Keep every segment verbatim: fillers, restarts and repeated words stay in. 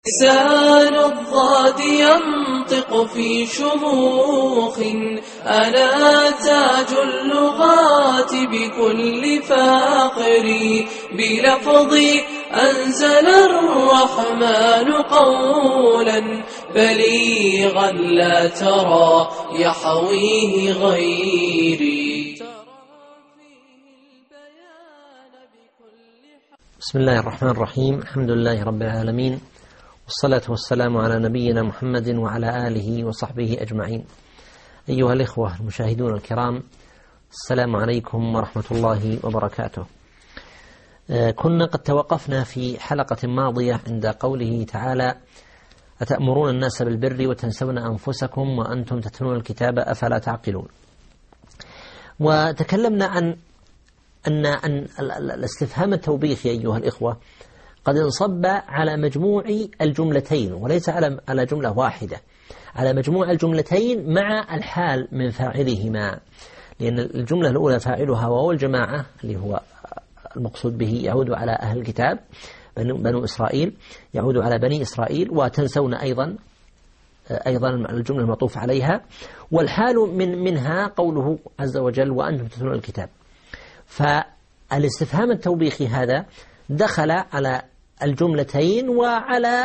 لسان الضاد ينطق في شموخ، أنا تاج اللغات بكل فاخر، بلفظي أنزل الرحمن قولا بليغا لا ترى يحويه غيري. بسم الله الرحمن الرحيم. الحمد لله رب العالمين، والصلاة والسلام على نبينا محمد وعلى آله وصحبه أجمعين. أيها الإخوة المشاهدون الكرام، السلام عليكم ورحمة الله وبركاته. كنا قد توقفنا في حلقة ماضية عند قوله تعالى: أتأمرون الناس بالبر وتنسون أنفسكم وأنتم تتلون الكتاب أفلا تعقلون. وتكلمنا عن أن أن الاستفهام التوبيخي أيها الإخوة قد انصب على مجموع الجملتين وليس على على جملة واحدة، على مجموع الجملتين مع الحال من فاعلهما، لأن الجملة الأولى فاعلها واو الجماعة اللي هو المقصود به يعود على أهل الكتاب بنو إسرائيل، يعود على بني إسرائيل، وتنسون أيضا أيضا الجملة المعطوف عليها، والحال من منها قوله عز وجل: وأنتم تتلون الكتاب. فالاستفهام التوبيخي هذا دخل على الجملتين وعلى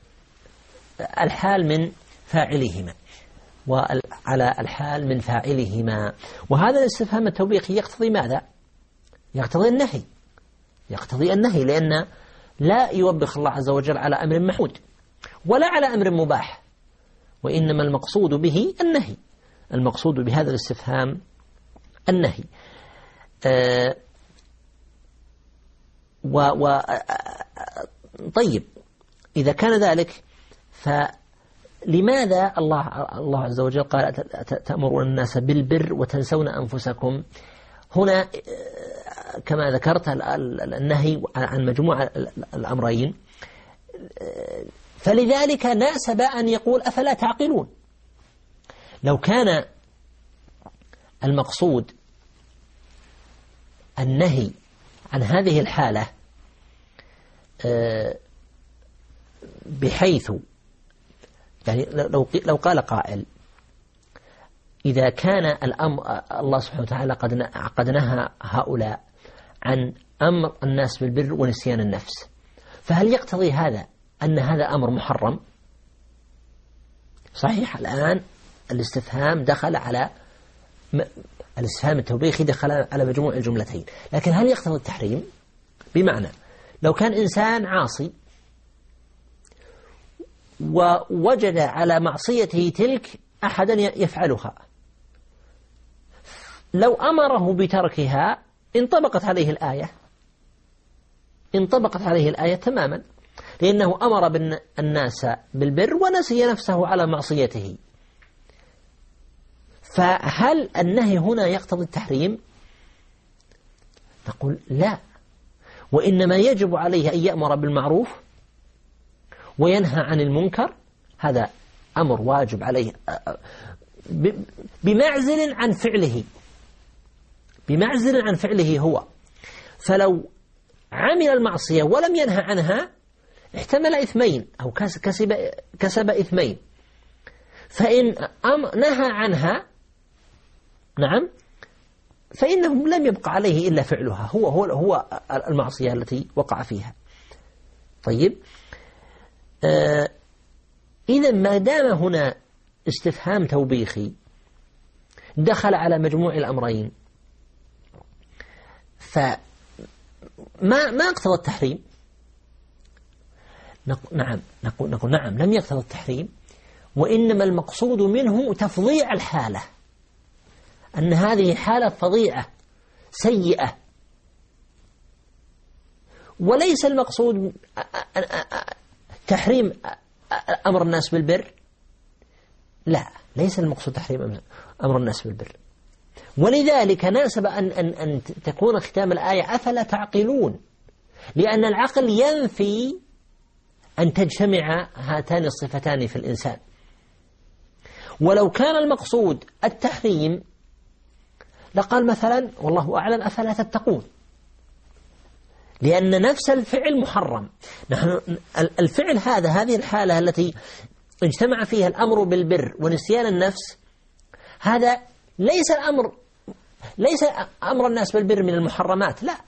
الحال من فاعلهما وعلى الحال من فاعلهما وهذا الاستفهام التوبيخي يقتضي ماذا؟ يقتضي النهي، يقتضي النهي، لأن لا يوبخ الله عز وجل على أمر محمود ولا على أمر مباح، وإنما المقصود به النهي، المقصود بهذا الاستفهام النهي. آه و, و طيب، إذا كان ذلك فلماذا الله الله عز وجل قال: تأمرون الناس بالبر وتنسون أنفسكم؟ هنا كما ذكرت النهي عن مجموعة الأمرين، فلذلك ناسب أن يقول: أفلا تعقلون. لو كان المقصود النهي عن هذه الحالة بحيث يعني لو لو قال قائل: إذا كان الأمر الله سبحانه وتعالى قد قد نهى هؤلاء عن أمر الناس بالبر ونسيان النفس، فهل يقتضي هذا أن هذا أمر محرم؟ صحيح، الآن الاستفهام دخل على الاستفهام التوبيخي دخل على مجموع الجملتين، لكن هل يقتضي التحريم؟ بمعنى لو كان إنسان عاصي ووجد على معصيته تلك أحدا يفعلها، لو أمره بتركها انطبقت عليه الآية، انطبقت عليه الآية تماما، لأنه أمر الناس بالبر ونسي نفسه على معصيته. فهل النهي هنا يقتضي التحريم؟ نقول لا، وإنما يجب عليه أن يأمر بالمعروف وينهى عن المنكر، هذا أمر واجب عليه بمعزل عن فعله، بمعزل عن فعله هو. فلو عمل المعصية ولم ينهى عنها احتمل إثمين أو كسب, كسب إثمين، فإن نهى عنها نعم فإنه لم يبقى عليه إلا فعلها، هو هو هو المعصية التي وقع فيها. طيب، آه إذا ما دام هنا استفهام توبيخي دخل على مجموع الأمرين، فما ما اقتضى التحريم؟ نقول نعم نقول, نقول نعم لم يقتضى التحريم، وإنما المقصود منه تفضيع الحالة، أن هذه حالة فظيعة سيئة، وليس المقصود تحريم أمر الناس بالبر، لا، ليس المقصود تحريم أمر الناس بالبر. ولذلك ناسب أن, أن, أن تكون ختام الآية: أفلا تعقلون، لأن العقل ينفي أن تجتمع هاتان الصفتان في الإنسان. ولو كان المقصود التحريم لقال مثلا: والله أعلم أفلا تتقون، لأن نفس الفعل محرم. نحن الفعل هذا، هذه الحالة التي اجتمع فيها الأمر بالبر ونسيان النفس، هذا ليس الأمر ليس أمر الناس بالبر من المحرمات، لا.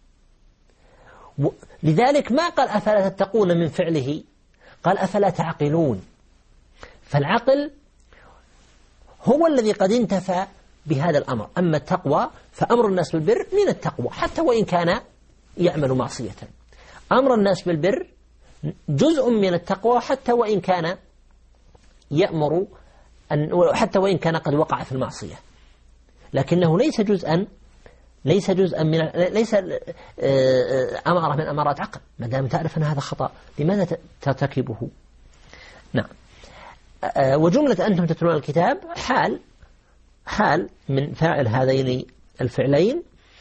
لذلك ما قال أفلا تتقون من فعله، قال أفلا تعقلون. فالعقل هو الذي قد انتفى بهذا الأمر. أما التقوى فأمر الناس بالبر من التقوى حتى وإن كان يعمل معصية. أمر الناس بالبر جزء من التقوى حتى وإن كان يأمر أن حتى وإن كان قد وقع في المعصية، لكنه ليس جزءا ليس جزءا من ليس أمارة من أمارات عقل. ما دام تعرف أن هذا خطأ لماذا ترتكبه؟ نعم. وجملة أنتم تتلون الكتاب حال حال من فاعل هذين الفعلين،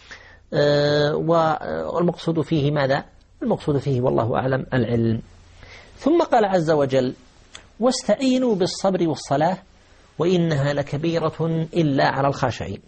والمقصود فيه ماذا؟ المقصود فيه والله أعلم العلم. ثم قال عز وجل: واستعينوا بالصبر والصلاة وإنها لكبيرة إلا على الخاشعين.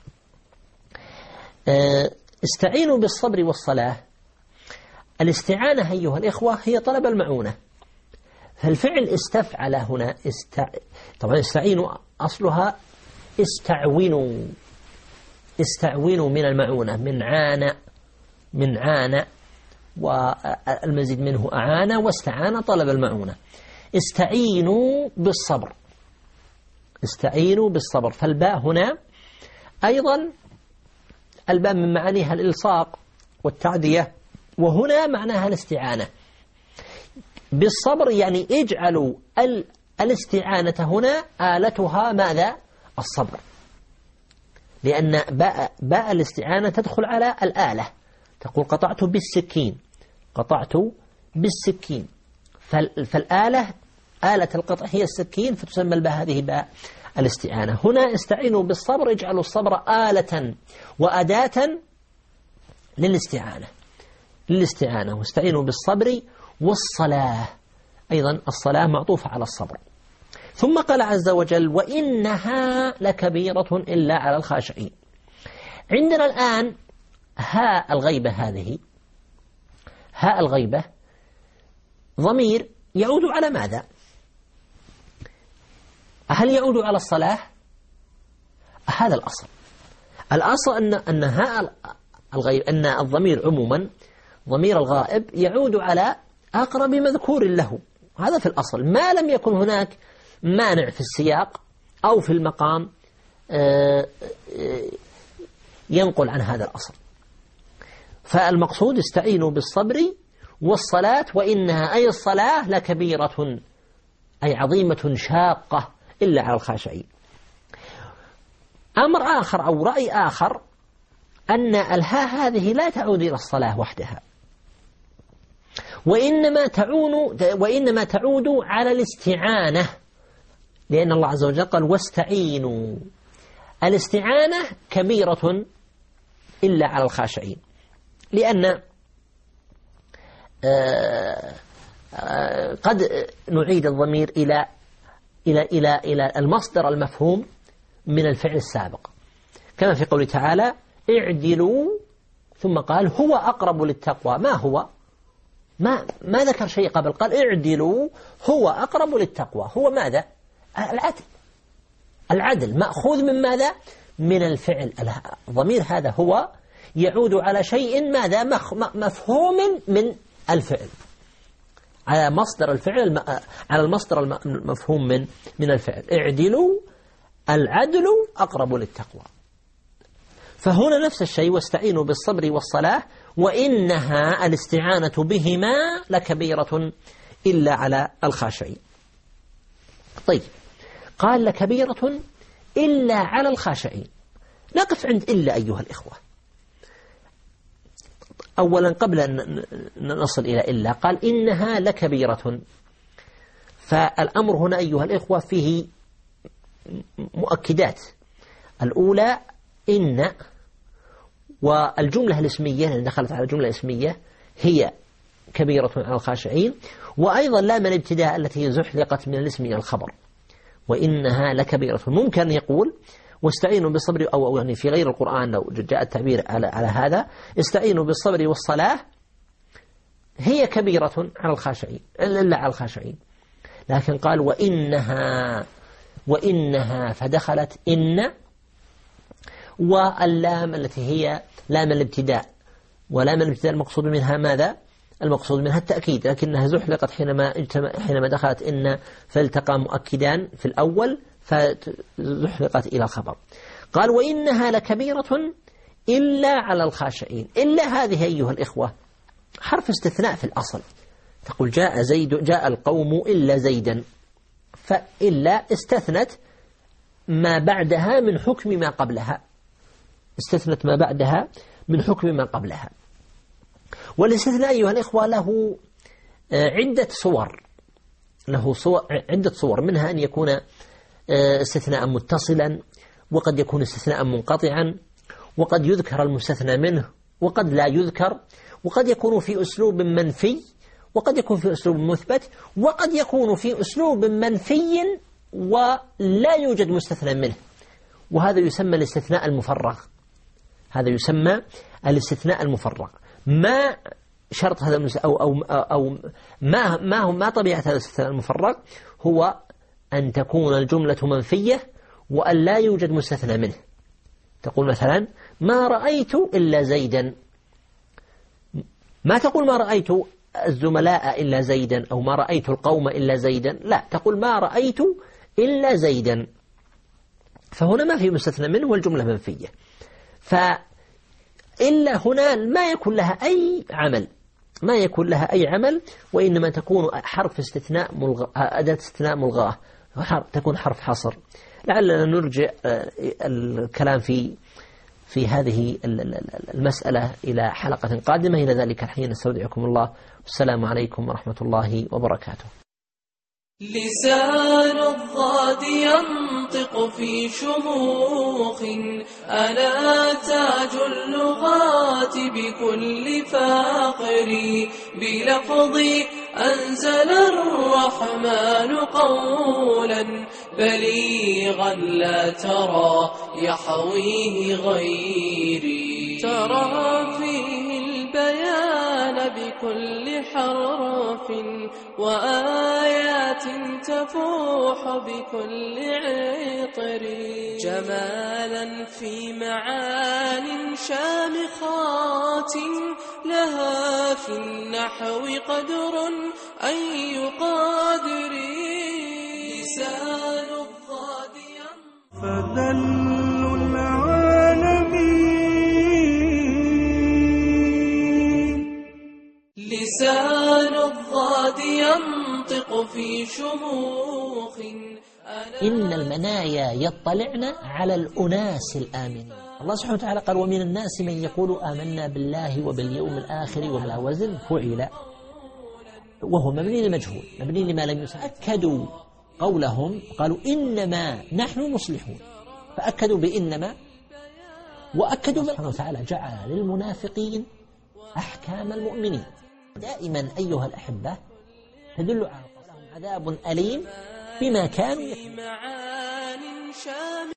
استعينوا بالصبر والصلاة. الاستعانة أيها الإخوة هي طلب المعونة، فالفعل استفعل هنا است... طبعا استعينوا أصلها استعونوا استعونوا من المعونة، من عانى من عانى والمزيد منه أعانى، واستعان طلب المعونة. استعينوا بالصبر استعينوا بالصبر فالباء هنا أيضا الباء من معانيها الإلصاق والتعدية، وهنا معناها الاستعانة بالصبر، يعني اجعلوا الاستعانة هنا آلتها ماذا؟ الصبر، لأن باء, باء الاستعانة تدخل على الآلة. تقول قطعت بالسكين قطعت بالسكين، فالآلة آلة القطع هي السكين، فتسمى الباء هذه باء الاستعانة. هنا استعينوا بالصبر، اجعلوا الصبر آلة وأداة للاستعانة للاستعانة واستعينوا بالصبر والصلاة، أيضا الصلاة معطوفة على الصبر. ثم قال عز وجل: وإنها لكبيرة إلا على الخاشعين. عندنا الآن هاء الغيبة، هذه هاء الغيبة ضمير يعود على ماذا؟ هل يعود على الصلاة؟ هذا الأصل. الأصل أن أن هاء الغيب أن الضمير عموما ضمير الغائب يعود على أقرب مذكور له، هذا في الأصل، ما لم يكن هناك مانع في السياق أو في المقام ينقل عن هذا الأصل. فالمقصود استعينوا بالصبر والصلاة وإنها أي الصلاة لكبيرة أي عظيمة شاقة إلا على الخاشعين. أمر آخر أو رأي آخر أن الهاء هذه لا تعود إلى الصلاة وحدها، وإنما تعون وإنما تعود على الاستعانة، لأن الله عز وجل قال: واستعينوا. الاستعانة كبيرة إلا على الخاشعين، لأن قد نعيد الضمير إلى إلى إلى إلى المصدر المفهوم من الفعل السابق، كما في قوله تعالى: اعدلوا، ثم قال: هو أقرب للتقوى. ما هو؟ ما ما ذكر شيء قبل، قال: اعدلوا هو أقرب للتقوى. هو ماذا؟ العدل. العدل مأخوذ من ماذا؟ من الفعل. الضمير هذا هو يعود على شيء ماذا؟ مفهوم من الفعل، على مصدر الفعل، على المصدر المفهوم من من الفعل. اعدلوا، العدل أقرب للتقوى. فهنا نفس الشيء: واستعينوا بالصبر والصلاة وإنها الاستعانة بهما لكبيرة إلا على الخاشعين. طيب، قال لكبيرة إلا على الخاشعين. نقف عند إلا أيها الإخوة. أولا قبل أن نصل إلى إلا، قال إنها لكبيرة. فالأمر هنا أيها الإخوة فيه مؤكدات. الأولى إن، والجملة الاسمية اللي دخلت على الجملة الاسمية هي كبيرة على الخاشعين، وأيضا لام الابتداء التي زحلقت من الاسم إلى الخبر، وإنها لكبيرة. ممكن يقول واستعينوا بالصبر، أو يعني في غير القرآن لو جاء التعبير على على هذا: استعينوا بالصبر والصلاة هي كبيرة على الخاشعين إلا على الخاشعين، لكن قال وإنها وإنها فدخلت إن، واللام التي هي لام الابتداء، ولام الابتداء المقصود منها ماذا؟ المقصود منها التأكيد، لكنها زحلقت حينما حينما دخلت إن فالتقى مؤكدان في الأول فزحلقت إلى الخبر. قال وإنها لكبيرة إلا على الخاشعين. إلا هذه أيها الإخوة حرف استثناء في الأصل، تقول جاء زيد جاء القوم إلا زيدا، فإلا استثنت ما بعدها من حكم ما قبلها، استثنت ما بعدها من حكم ما قبلها. والاستثناء أيها الإخوة له عدة صور، له صور عدة صور، منها أن يكون استثناء متصلا، وقد يكون استثناء منقطعا، وقد يذكر المستثنى منه وقد لا يذكر، وقد يكون في أسلوب منفي وقد يكون في أسلوب مثبت، وقد يكون في أسلوب منفي ولا يوجد مستثنى منه، وهذا يسمى الاستثناء المفرغ. هذا يسمى الاستثناء المفرغ. ما شرط هذا أو أو أو ما ما هو ما طبيعة هذا الاستثناء المفرغ؟ هو أن تكون الجملة منفية وأن لا يوجد مستثنى منه. تقول مثلا ما رأيت إلا زيدا، ما تقول ما رأيت الزملاء إلا زيدا أو ما رأيت القوم إلا زيدا، لا، تقول ما رأيت إلا زيدا، فهنا ما في مستثنى منه والجملة منفية. فإلا هنا ما يكون لها أي عمل، ما يكون لها أي عمل، وإنما تكون حرف استثناء ملغى، أداة استثناء ملغاة، تكون حرف حصر. لعلنا نرجع الكلام في في هذه المسألة إلى حلقة قادمة. إلى ذلك الحين استودعكم الله، والسلام عليكم ورحمة الله وبركاته. لسان الضاد ينطق في شموخ، أنا تاج اللغات بكل فاخر، بلفظي أنزل الرحمن قولا بليغا لا ترى يحويه غيري، ترى فيه البيان بكل حرف وآيات تفوح بكل عطر، جمالا في معان شامخات لها في النحو قدر أي قادر، لسان الضاد فذل العالمين، لسان الضاد ينطق في شموخ. إن المنايا يطلعن على الأناس الآمنين. الله سبحانه وتعالى قال ومن الناس من يقول آمنا بالله وباليوم الآخر، وعلى وزن فعل، وهو مبني لمجهول، مبني لما لم يسمى. أكدوا قولهم قالوا إنما نحن مصلحون، فأكدوا بإنما، وأكدوا سبحانه وتعالى جعل للمنافقين أحكام المؤمنين. دائما أيها الأحبة تدل على لهم عذاب أليم بما كانوا يكذبون.